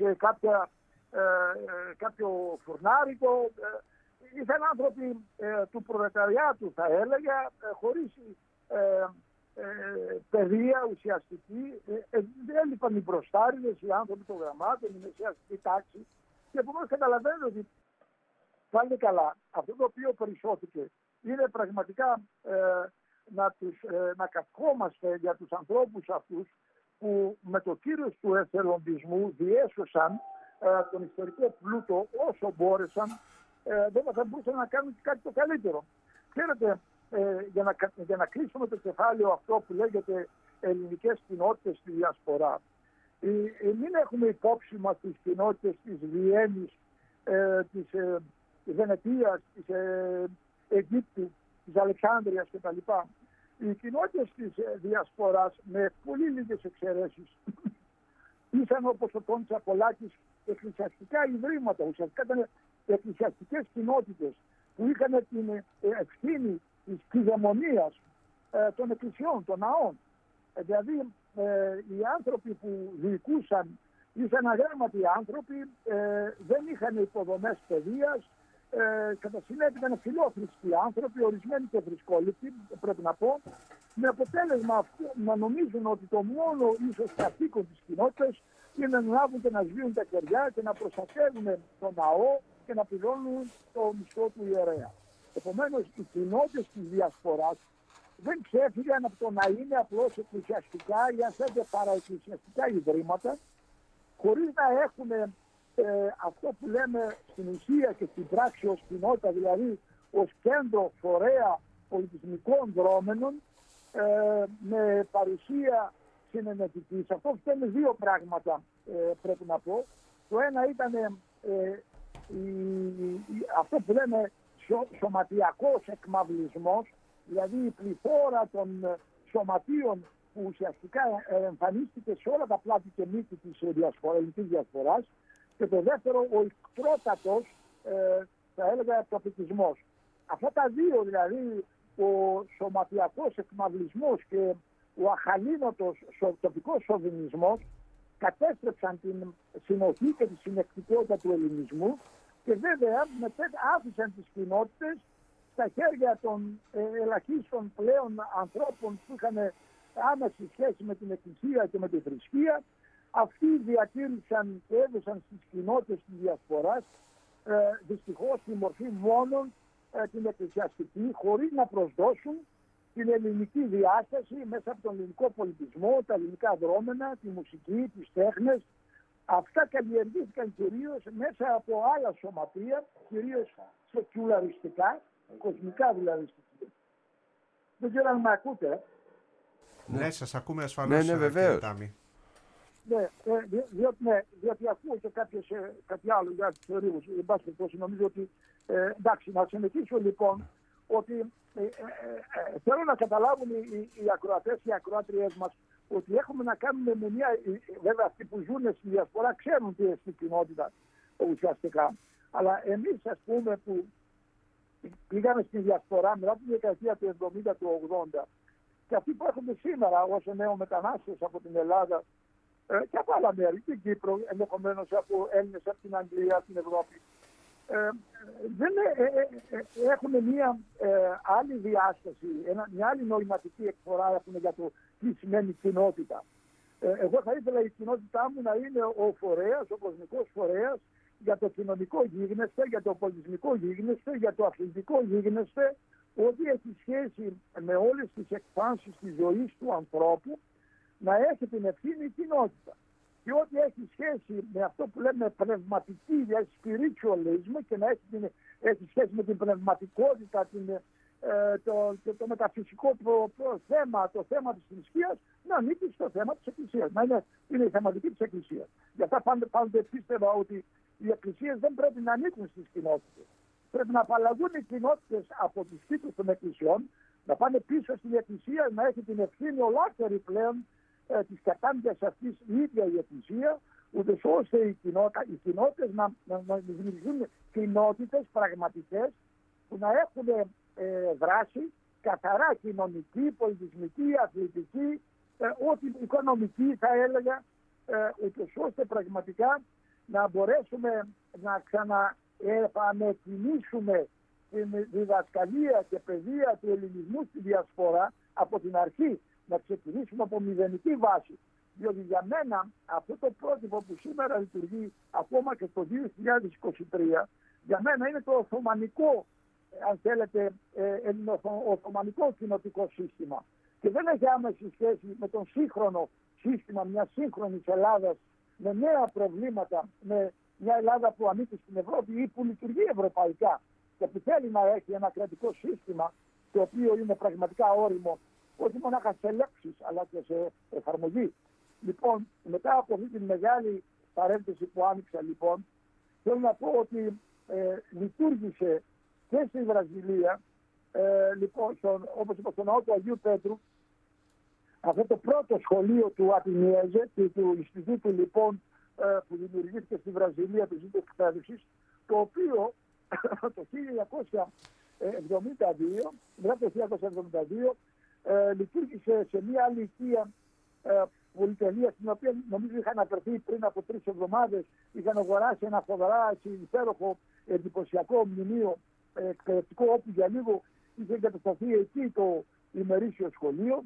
κάποιο φουρνάρικο. Ήταν άνθρωποι του προλεταριάτου, θα έλεγα, χωρίς παιδεία ουσιαστική. Έλειπαν οι μπροστάριδες, οι άνθρωποι των γραμμάτων, η μεσαιαστική τάξη. Και επομένως καταλαβαίνω ότι πάλι καλά, αυτό το οποίο περισσώθηκε είναι πραγματικά να καυχόμαστε για τους ανθρώπους αυτούς που με το κύρος του εθελοντισμού διέσωσαν τον ιστορικό πλούτο όσο μπόρεσαν. Δεν θα μπορούσαν να κάνουν κάτι το καλύτερο. Ξέρετε, για να κλείσουμε το κεφάλαιο αυτό που λέγεται ελληνικές κοινότητες στη διασπορά, μην έχουμε υπόψη μας τις κοινότητες της Βιέννης, της Βενετίας, της Αιγύπτου, της Αλεξάνδρειας κτλ. Οι κοινότητες της διασποράς, με πολύ λίγες εξαιρέσεις, ήσαν, όπως το τόνισε Πολάκης, εκκλησιαστικά ιδρύματα. Ουσιαστικά ήταν εκκλησιαστικές κοινότητες που είχαν την ευθύνη της κυδαιμονίας των εκκλησιών, των ναών. Δηλαδή οι άνθρωποι που διοικούσαν ήσαν αγράμματοι άνθρωποι, δεν είχαν υποδομές παιδείας, κατά συνέπεια ήταν φιλόθρησκοι άνθρωποι, ορισμένοι και θρησκόληπτοι, πρέπει να πω, με αποτέλεσμα αυτό να νομίζουν ότι το μόνο ίσως καθήκον της κοινότητας είναι να λάβουν και να σβήσουν τα κεριά και να προστατεύουν τον ναό και να πληρώνουν το μισθό του ιερέα. Επομένως, οι κοινότητες της διασποράς δεν ξέφυγαν από το να είναι απλώς εκκλησιαστικά ή αν θέλετε παραεκκλησιαστικά ιδρύματα, χωρίς να έχουν αυτό που λέμε στην ουσία και στην πράξη ως κοινότητα, δηλαδή ως κέντρο φορέα πολιτισμικών δρόμενων, με παρουσία συνενετική. Σε αυτό φταίνουν δύο πράγματα, πρέπει να πω. Το ένα ήταν αυτό που λέμε σωματιακός εκμαυλισμός, δηλαδή η πληθώρα των σωματείων που ουσιαστικά εμφανίστηκε σε όλα τα πλάτη και μύτη της ελληνικής διασποράς. Και το δεύτερο, ο εκτρότατος, θα έλεγα, τοπικισμός. Αυτά τα δύο, δηλαδή ο σωματιακός εκμαυλισμός και ο αχαλήνοτος τοπικός σοβινισμός, κατέστρεψαν την συνοχή και τη συνεκτικότητα του ελληνισμού και βέβαια μετά άφησαν τις κοινότητες στα χέρια των ελαχίστων πλέον ανθρώπων που είχαν άμεση σχέση με την Εκκλησία και με τη θρησκεία. Αυτοί διατήρησαν και έδωσαν στις κοινότητες της διασποράς δυστυχώς τη μορφή μόνον την εκκλησιαστική, χωρίς να προσδώσουν την ελληνική διάσταση μέσα από τον ελληνικό πολιτισμό, τα ελληνικά δρόμενα, τη μουσική, τις τέχνες. Αυτά καλλιεργήθηκαν κυρίως μέσα από άλλα σωματεία, κυρίως σεκουλαριστικά, κοσμικά δηλαδή. Δεν ξέρω αν με ακούτε. Ναι, σας ακούμε ασφαλώς. Ναι, βεβαίως. Ναι, διότι ακούω και κάτι άλλο για τους θεωρίους. Εν πάση περιπτώσει, νομίζω ότι εντάξει, να συνεχίσω λοιπόν ότι θέλω να καταλάβουν οι ακροατές και οι ακροάτριές μας ότι έχουμε να κάνουμε με μια, βέβαια αυτοί που ζουν στη διασπορά ξέρουν τι είναι στην κοινότητα ουσιαστικά, αλλά εμείς ας πούμε που πήγαμε στη διασπορά μετά τη δεκαετία του 70 του 80 και αυτοί που έρχονται σήμερα ως νεομετανάστες από την Ελλάδα και από άλλα μέρη, την Κύπρο, ενδεχομένως από Έλληνες από την Αγγλία, την Ευρώπη, δεν έχουν μια άλλη διάσταση, μια άλλη νοηματική εκφορά έχουν για το τι σημαίνει κοινότητα. Εγώ θα ήθελα η κοινότητά μου να είναι ο φορέας, ο κοσμικός φορέας για το κοινωνικό γίγνεσθε, για το πολιτισμικό γίγνεσθε, για το αθλητικό γίγνεσθε, ό,τι έχει σχέση με όλες τις εκφάνσεις της ζωής του ανθρώπου, να έχει την ευθύνη η κοινότητα. Και ό,τι έχει σχέση με αυτό που λέμε πνευματική, spiritualism, και να έχει σχέση με την πνευματικότητα, το μεταφυσικό θέμα, το θέμα της θρησκείας, να ανήκει στο θέμα της Εκκλησίας. Να είναι η θεματική της Εκκλησίας. Γι' αυτά πάντοτε πίστευα ότι οι εκκλησίες δεν πρέπει να ανήκουν στις κοινότητες. Πρέπει να απαλλαγούν οι κοινότητες από τους τίτλους των εκκλησιών, να πάνε πίσω στην Εκκλησία, να έχει την ευθύνη ολόκληρη πλέον της κατάντιας αυτής η ίδια η Εκκλησία, ούτως ώστε οι κοινότητες να δημιουργούν κοινότητες πραγματικές που να έχουν δράση καθαρά κοινωνική, πολιτισμική, αθλητική, ό,τι οικονομική θα έλεγα, ούτως ώστε πραγματικά να μπορέσουμε να ξαναεπανεκκινήσουμε την διδασκαλία και παιδεία του ελληνισμού στη διασπορά από την αρχή, να ξεκινήσουμε από μηδενική βάση. Διότι για μένα αυτό το πρότυπο που σήμερα λειτουργεί ακόμα και το 2023, για μένα είναι το οθωμανικό, αν θέλετε, οθωμανικό κοινοτικό σύστημα. Και δεν έχει άμεση σχέση με τον σύγχρονο σύστημα μιας σύγχρονης Ελλάδας, με νέα προβλήματα, με μια Ελλάδα που ανήκει στην Ευρώπη ή που λειτουργεί ευρωπαϊκά και που θέλει να έχει ένα κρατικό σύστημα το οποίο είναι πραγματικά όριμο, όχι μόνο σε λέξεις αλλά και σε εφαρμογή. Λοιπόν, μετά από αυτή τη μεγάλη παρένθεση που άνοιξα, λοιπόν, θέλω να πω ότι λειτουργήσε και στη Βραζιλία, λοιπόν, όπως είπα, στον ναό του Αγίου Πέτρου, αυτό το πρώτο σχολείο του Ατινιέζε, του Ινστιτούτου, λοιπόν, που δημιουργήθηκε στη Βραζιλία, του Ινστιτούτου Εκπαίδευσης, το οποίο το 1972, μετά το 1972, λειτουργήσε σε μια άλλη οικία πολυτελεία, στην οποία νομίζω είχαν αναφερθεί πριν από 3 εβδομάδες. Είχαν αγοράσει ένα φοβερά υπέροχο εντυπωσιακό μνημείο εκπαιδευτικό, όπου για λίγο είχε εγκατασταθεί εκεί το ημερήσιο σχολείο.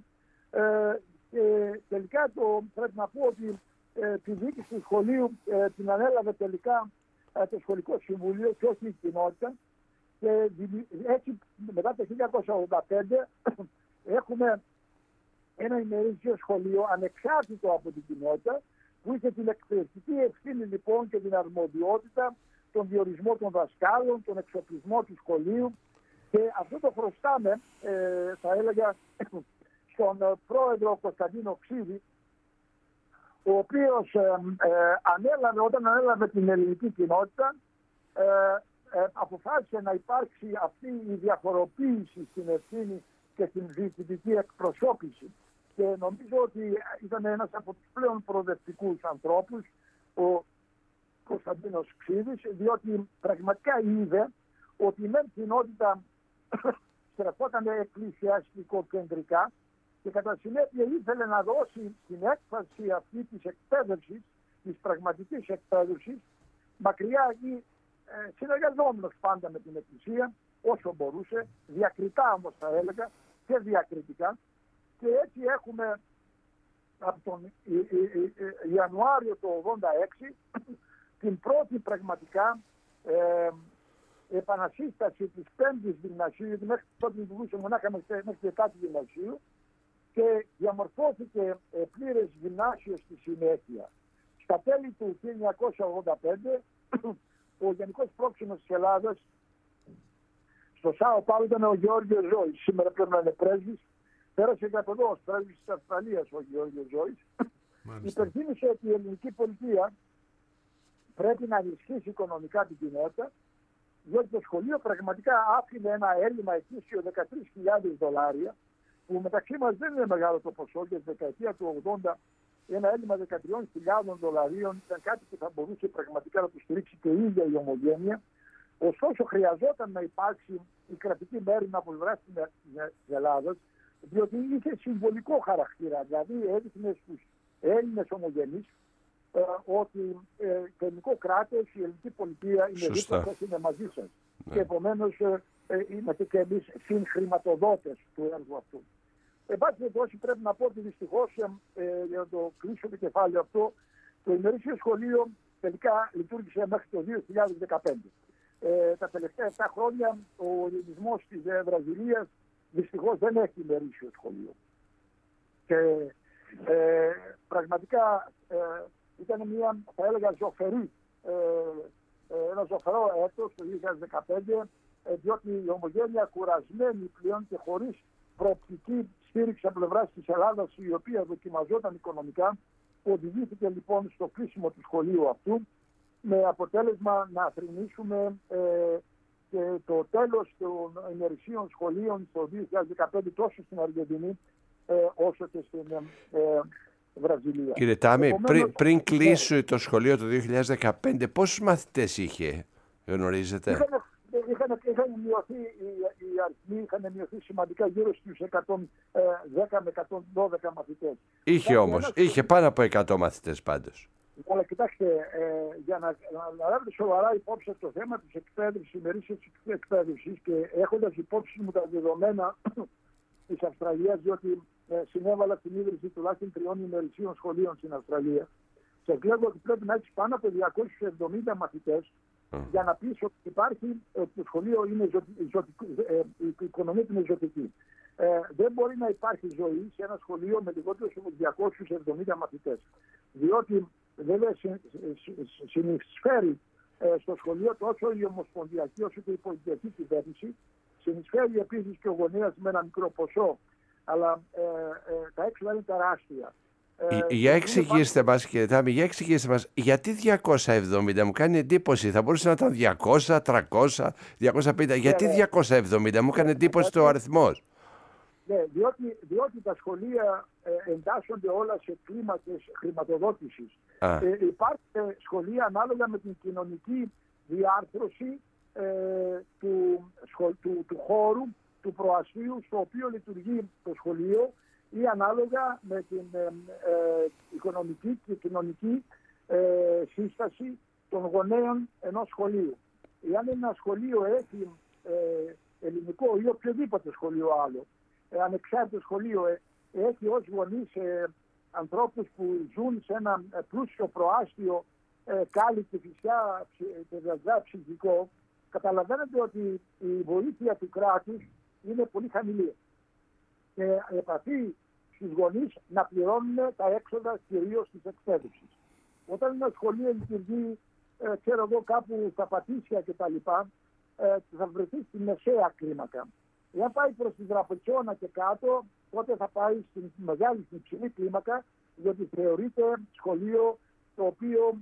Και τελικά πρέπει να πω ότι τη διοίκηση του σχολείου την ανέλαβε τελικά το σχολικό συμβούλιο και όχι η κοινότητα. Και έτσι μετά το 1985 έχουμε ένα ημερήσιο σχολείο ανεξάρτητο από την κοινότητα, που είχε την εκπαιδευτική ευθύνη, λοιπόν, και την αρμοδιότητα, τον διορισμό των δασκάλων, τον εξοπλισμό του σχολείου. Και αυτό το χρωστάμε, θα έλεγα, στον πρόεδρο Κωνσταντίνο Ξίδη, ο οποίος όταν ανέλαβε την ελληνική κοινότητα, αποφάσισε να υπάρξει αυτή η διαφοροποίηση στην ευθύνη και στην διοικητική εκπροσώπηση. Και νομίζω ότι ήταν ένας από τους πλέον προοδευτικούς ανθρώπους, ο Κωνσταντίνος Ξίδης, διότι πραγματικά είδε ότι η μεν κοινότητα στρεφόταν εκκλησιαστικοκεντρικά και κατά συνέπεια ήθελε να δώσει την έκφραση αυτή της εκπαίδευσης, της πραγματικής εκπαίδευσης, μακριά ή συνεργαζόμενος πάντα με την Εκκλησία όσο μπορούσε, διακριτά όμως θα έλεγα και διακριτικά. Και έτσι έχουμε από τον Ιανουάριο του 1986 την πρώτη πραγματικά επανασύσταση της 5ης γυμνασίου, γιατί μέχρι τότε λειτουργούσε μονάχα μέχρι την 10η γυμνασίου, και διαμορφώθηκε πλήρες γυμνάσιο στη συνέχεια. Στα τέλη του 1985 ο Γενικός Πρόξενος της Ελλάδας στο Σάο Πάολο ήταν ο Γεώργιος Ζώης. Σήμερα πρέπει να είναι πρέσβης. Πέρασε και από εδώ ως πρέσβης της Αυστραλίας ο Γεώργιος Ζώης. Υπενθύμησε ότι η ελληνική πολιτεία πρέπει να ενισχύσει οικονομικά την κοινότητα διότι το σχολείο πραγματικά άφηνε ένα έλλειμμα ετήσιο $13.000, που μεταξύ μας δεν είναι μεγάλο το ποσό, για τη δεκαετία του 80 ένα έλλειμμα $13.000 ήταν κάτι που θα μπορούσε πραγματικά να το στηρίξει και η ίδια η Ομογένεια. Ωστόσο, χρειαζόταν να υπάρξει η κρατική μέρημνα από πλευρά της Ελλάδας, διότι είχε συμβολικό χαρακτήρα. Δηλαδή, έδειχνε στους Έλληνες ομογενείς ότι το ελληνικό κράτος, η ελληνική πολιτεία είναι δίπλα σας, είναι μαζί σας. Ναι. Και επομένως είμαστε και εμείς συγχρηματοδότες του έργου αυτού. Εν πάση περιπτώσει, πρέπει να πω ότι δυστυχώς, για να το κλείσω το κεφάλαιο αυτό, το ημερήσιο σχολείο τελικά λειτουργήσε μέχρι το 2015. Τα τελευταία 7 χρόνια ο ελληνισμός της Βραζιλίας δυστυχώς δεν έχει ημερήσιο σχολείο. Και πραγματικά ήταν μια, θα έλεγα, ένα ζωφερό έτος το 2015, διότι η Ομογένεια, κουρασμένη πλέον και χωρίς προοπτική στήριξη από πλευράς της Ελλάδας, η οποία δοκιμαζόταν οικονομικά, οδηγήθηκε λοιπόν στο κλείσιμο του σχολείου αυτού, με αποτέλεσμα να θρηνήσουμε και το τέλος των ημερησίων σχολείων το 2015 τόσο στην Αργεντινή όσο και στην Βραζιλία. Κύριε Τάμι, πριν κλείσει το σχολείο το 2015, πόσους μαθητές είχε, γνωρίζετε? Είχαν μειωθεί οι αριθμοί, είχαν μειωθεί σημαντικά, γύρω στους 110 με 112 μαθητές. Είχε πάνω από 100 μαθητές πάντως. Αλλά κοιτάξτε, για να λάβετε σοβαρά υπόψη το θέμα της εκπαίδευσης, ημερήσιας εκπαίδευσης, και έχοντας υπόψη μου τα δεδομένα της Αυστραλίας, διότι συνέβαλα στην ίδρυση τουλάχιστον 3 ημερησίων σχολείων στην Αυστραλία, σας λέγω ότι πρέπει να έχεις πάνω από 270 μαθητές για να πεις ότι υπάρχει, το σχολείο είναι η οικονομία του είναι ζωτική. Δεν μπορεί να υπάρχει ζωή σε ένα σχολείο με λιγότερο από 270 μαθητές. Διότι βέβαια συνεισφέρει στο σχολείο τόσο η ομοσπονδιακή όσο και η πολιτική κυβέρνηση. Συνεισφέρει επίσης και ο γονέας με ένα μικρό ποσό, αλλά τα έξοδα είναι τεράστια. Για εξηγήστε μας, κύριε Τάμι, γιατί 270? Μου κάνει εντύπωση, θα μπορούσε να ήταν 200, 300, 250. Γιατί 270? Μου κάνει εντύπωση το αριθμός. Ναι, διότι τα σχολεία εντάσσονται όλα σε κλίμακες χρηματοδότησης. Υπάρχουν σχολεία ανάλογα με την κοινωνική διάρθρωση του χώρου, του προαστίου στο οποίο λειτουργεί το σχολείο, ή ανάλογα με την οικονομική και κοινωνική σύσταση των γονέων ενός σχολείου. Εάν ένα σχολείο έχει ελληνικό ή οποιοδήποτε σχολείο άλλο, ανεξάρτητο σχολείο, έχει ως γονείς ανθρώπους που ζουν σε ένα πλούσιο προάστιο, κάλλη και φυσικά και βέβαια ψυχικό, καταλαβαίνετε ότι η βοήθεια του κράτους είναι πολύ χαμηλή. Και επαφεί στους γονείς να πληρώνουν τα έξοδα κυρίως της εκπαίδευσης. Όταν ένα σχολείο λειτουργεί, ξέρω εγώ, κάπου στα Πατήσια κτλ., θα βρεθεί στη μεσαία κλίμακα. Εάν πάει προς τη Δραπετσόνα και κάτω, τότε θα πάει στην μεγάλη, στην υψηλή κλίμακα, διότι θεωρείται σχολείο το οποίο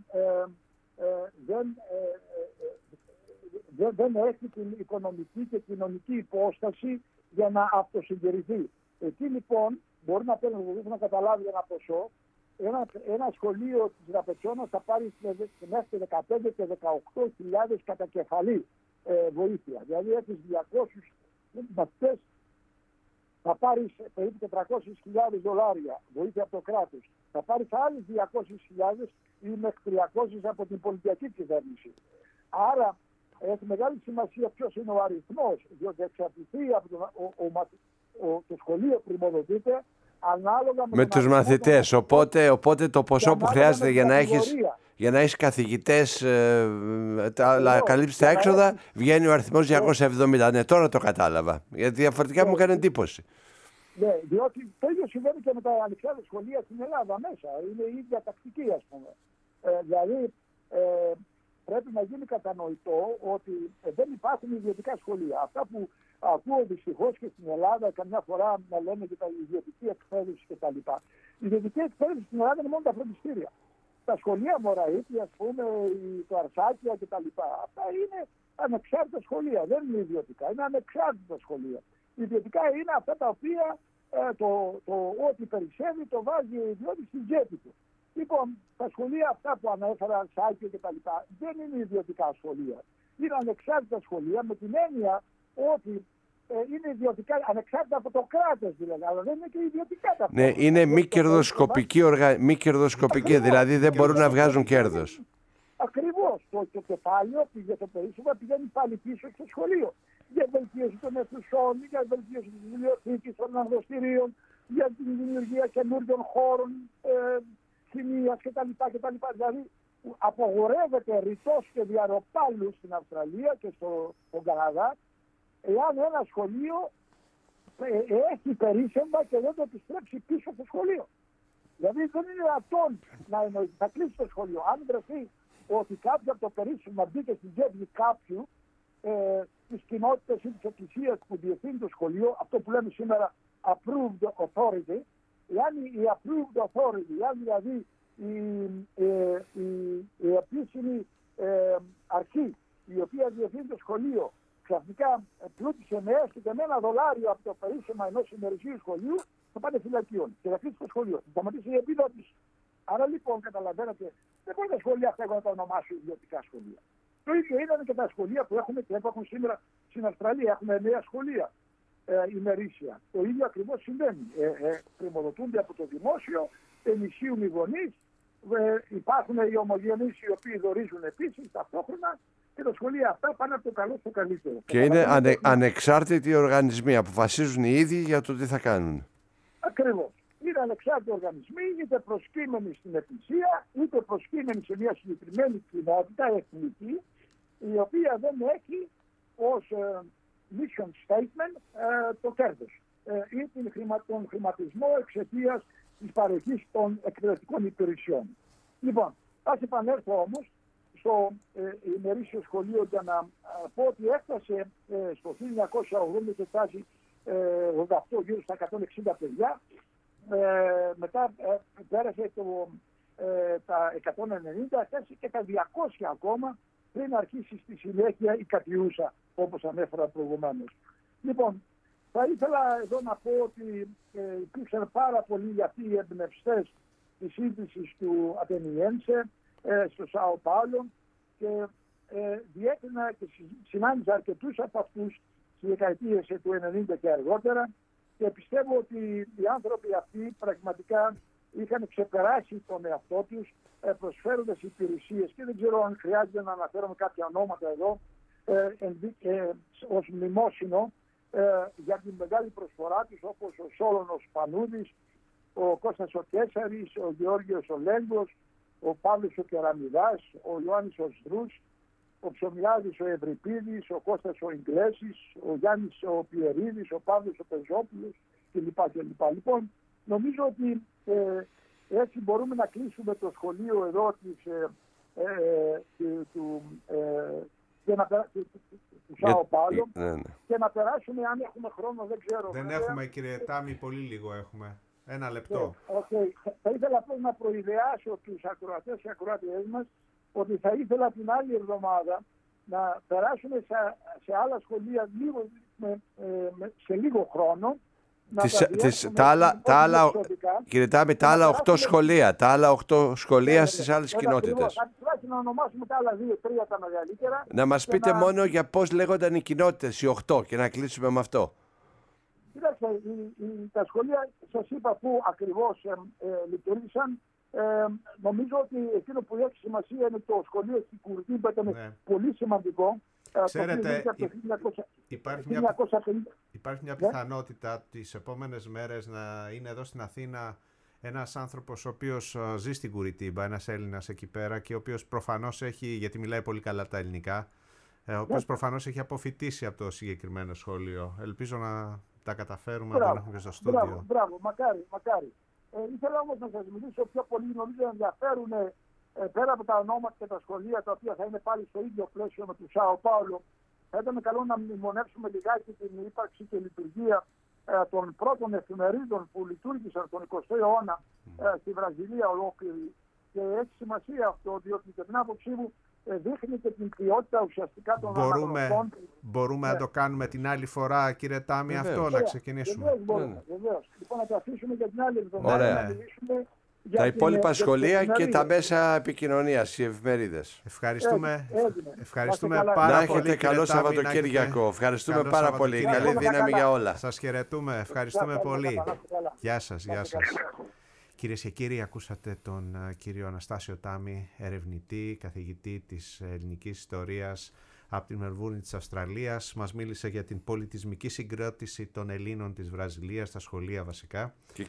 δεν έχει την οικονομική και κοινωνική υπόσταση για να αυτοσυντηρηθεί. Εκεί λοιπόν μπορεί να καταλάβει ένα ποσό. Ένα σχολείο της Δραπετσόνας θα πάρει μέχρι 15 και 18.000 κατά κεφαλή βοήθεια. Δηλαδή έχεις 200 μαθητές, θα πάρεις περίπου $400.000 βοήθεια από το κράτος. Θα πάρεις άλλες 200.000 ή μέχρι 300 από την πολιτική κυβέρνηση. Άρα έχει μεγάλη σημασία ποιος είναι ο αριθμός, διότι εξαρτηθεί από το σχολείο πρημοδοτείται ανάλογα με τους μαθητές. Οπότε το ποσό που χρειάζεται για να έχεις καθηγητές, να καλύψεις τα έξοδα, βγαίνει ο αριθμός 270. Ναι, τώρα το κατάλαβα. Γιατί διαφορετικά μου έκανε εντύπωση. Ναι, διότι το ίδιο συμβαίνει και με τα ανεξάρτητα σχολεία στην Ελλάδα μέσα. Είναι η ίδια τακτική, ας πούμε. Δηλαδή, πρέπει να γίνει κατανοητό ότι δεν υπάρχουν ιδιωτικά σχολεία. Αυτά που ακούω δυστυχώς και στην Ελλάδα, καμιά φορά να λένε για τα ιδιωτική εκπαίδευση κτλ. Η ιδιωτική εκπαίδευση στην Ελλάδα είναι μόνο τα φροντιστήρια. Τα σχολεία Μωραήτη, ας πούμε, το Αρσάκια κτλ. Αυτά είναι ανεξάρτητα σχολεία. Δεν είναι ιδιωτικά, είναι ανεξάρτητα σχολεία. Ιδιωτικά είναι αυτά τα οποία ό,τι περισσεύει το βάζει ο ιδιώτης στην τσέπη του. Λοιπόν, τα σχολεία αυτά που ανέφερα, Σάκη και τα λοιπά, δεν είναι ιδιωτικά σχολεία. Είναι ανεξάρτητα σχολεία με την έννοια ότι είναι ιδιωτικά, ανεξάρτητα από το κράτος δηλαδή, αλλά δεν είναι και ιδιωτικά τα. Ναι, είναι μη κερδοσκοπική, δηλαδή δεν μπορούν να βγάζουν κέρδος. Ακριβώς. Το κεφάλαιο για το περίσσευμα πηγαίνει πάλι πίσω στο σχολείο. Για βελτίωση των αιθουσών, για βελτίωση της βιβλιοθήκης, των αναγνωστηρίων, για την δημιουργία καινούριων χώρων χημίας κτλ. Δηλαδή απογορεύεται ρητός και διαρροπάλου στην Αυστραλία και στον Καναδά εάν ένα σχολείο έχει περίσσευμα και δεν το επιστρέψει πίσω στο σχολείο. Δηλαδή δεν είναι δυνατόν να εννοείται. Θα κλείσει το σχολείο. Αν βρεθεί ότι κάποιο από το περίσσευμα μπήκε στην τσέπη κάποιου της κοινότητας ή της εκκλησίας που διευθύνει το σχολείο, αυτό που λέμε σήμερα approved authority, εάν η approved authority, εάν δηλαδή η επίσημη αρχή η οποία διευθύνει το σχολείο ξαφνικά πλούτησε με έστω και με $1 από το περίσσευμα ενός ημερησίου σχολείου, θα πάνε φυλακίων και θα κλείσει το σχολείο. Θα σταματήσει η επίδοση. Άρα λοιπόν καταλαβαίνετε, δεν μπορεί τα σχολεία αυτά να τα ονομάσω ιδιωτικά σχολεία. Το ίδιο ήταν και τα σχολεία που έχουμε και υπάρχουν σήμερα στην Αυστραλία. Έχουμε 9 σχολεία ημερήσια. Το ίδιο ακριβώς συμβαίνει. Χρηματοδοτούνται από το δημόσιο, ενισχύουν οι γονείς, υπάρχουν οι ομογενείς οι οποίοι δωρίζουν επίσης ταυτόχρονα και τα σχολεία αυτά πάνε από το καλό στο καλύτερο. Και είναι ανεξάρτητοι οργανισμοί, αποφασίζουν οι ίδιοι για το τι θα κάνουν. Ακριβώς. Είναι ανεξάρτητοι οργανισμοί, είτε προσκύμενοι στην εκκλησία, είτε προσκύμενοι σε μια συγκεκριμένη κοινότητα εθνική, η οποία δεν έχει ως mission statement το κέρδος ή τον χρηματισμό εξαιτίας της παροχής των εκπαιδευτικών υπηρεσιών. Λοιπόν, ας επανέλθω όμως στο ημερήσιο σχολείο για να πω ότι έφτασε στο 1980 και φτάσει 88 γύρω στα 160 παιδιά. Μετά πέρασε τα 190, φτάσει και τα 200 ακόμα πριν αρχίσει στη συνέχεια η Κατιούσα, όπως ανέφερα προηγουμένως. Λοιπόν, θα ήθελα εδώ να πω ότι υπήρξαν πάρα πολλοί αυτοί οι εμπνευστές της ίδρυσης του Ατενιένσε στο Σάο Πάολο και διέκρινα και συνάντησα αρκετούς από αυτούς στις δεκαετίες του 90 και αργότερα και πιστεύω ότι οι άνθρωποι αυτοί πραγματικά είχαν ξεπεράσει τον εαυτό τους προσφέροντας υπηρεσίες και δεν ξέρω αν χρειάζεται να αναφέρουμε κάποια ονόματα εδώ ως μνημόσυνο για την μεγάλη προσφορά τους, όπως ο Σόλωνος Πανούδης, ο Κώστας ο Κέσαρης, ο Γεώργιος ο Λέγκος, ο Παύλος ο Κεραμιδάς, ο Ιωάννης ο Σδρούς, ο Ψωμιάδης ο Ευρυπίδης, ο Κώστας ο Ιγκλέσης, ο Γιάννης ο Πιερίδης, ο Παύλος ο Πεζόπουλος κλπ. Λοιπόν, νομίζω ότι έτσι μπορούμε να κλείσουμε το σχολείο εδώ του Σάο Πάολο και να περάσουμε, αν έχουμε χρόνο, δεν ξέρω. Δεν έχουμε, κύριε Τάμι, πολύ λίγο έχουμε. Ένα λεπτό. Θα ήθελα απλώς να προειδεάσω τους ακροατές και ακροάτριές μας ότι θα ήθελα την άλλη εβδομάδα να περάσουμε σε άλλα σχολεία σε λίγο χρόνο. Κύριε Τάμι, τα άλλα 8 σχολεία, στις άλλες κοινότητες. Τουλάχιστον να ονομάσουμε τα άλλα 2-3 τα μεγαλύτερα. Να μας πείτε μόνο για πώς λέγονταν οι κοινότητες, οι 8, και να κλείσουμε με αυτό. Κοιτάξτε, τα σχολεία σας είπα πού ακριβώς λειτουργήσαν. Νομίζω ότι εκείνο που έχει σημασία είναι το σχολείο στην Κουρδί που ήταν πολύ σημαντικό. Ξέρετε, υπάρχει μια πιθανότητα τις επόμενες μέρες να είναι εδώ στην Αθήνα ένας άνθρωπος ο οποίος ζει στην Κουριτίμπα, ένας Έλληνας εκεί πέρα και ο οποίος προφανώς έχει, γιατί μιλάει πολύ καλά τα ελληνικά, ο οποίος προφανώς έχει αποφοιτήσει από το συγκεκριμένο σχολείο. Ελπίζω να τα καταφέρουμε να τον έχουμε στο στούντιο. Μπράβο, μακάρι. Ήθελα όμως να σας μιλήσω πιο πολύ, νομίζω ενδιαφέρουν πέρα από τα ονόματα και τα σχολεία τα οποία θα είναι πάλι στο ίδιο πλαίσιο με του Σάο Πάολο. Θα ήταν καλό να μνημονεύσουμε λιγάκι την ύπαρξη και λειτουργία των πρώτων εφημερίδων που λειτουργήσαν τον 20ο αιώνα στη Βραζιλία ολόκληρη. Και έχει σημασία αυτό, διότι κατά την άποψή μου δείχνει και την ποιότητα ουσιαστικά των αναγνωστών. Μπορούμε να το κάνουμε την άλλη φορά, κύριε Τάμι, αυτό να ξεκινήσουμε. Βεβαίως μπορούμε. Λοιπόν, να το αφήσουμε για την άλλη εβδομάδα να μιλήσουμε για τα υπόλοιπα την σχολεία και τα μέσα επικοινωνίας, οι εφημερίδες. Ευχαριστούμε πάρα να πολύ. έχετε καλό Σαββατοκύριακο. Ευχαριστούμε πάρα πολύ. Καλή δύναμη για όλα. Σας χαιρετούμε. Ευχαριστούμε πολύ. Γεια σας. Κυρίες και κύριοι, ακούσατε τον κύριο Αναστάσιο Τάμι, ερευνητή, καθηγητή της ελληνικής ιστορίας από την Μελβούρνη της Αυστραλίας. Μας μίλησε για την πολιτισμική συγκρότηση των Ελλήνων της Βραζιλίας, στα σχολεία βασικά. Και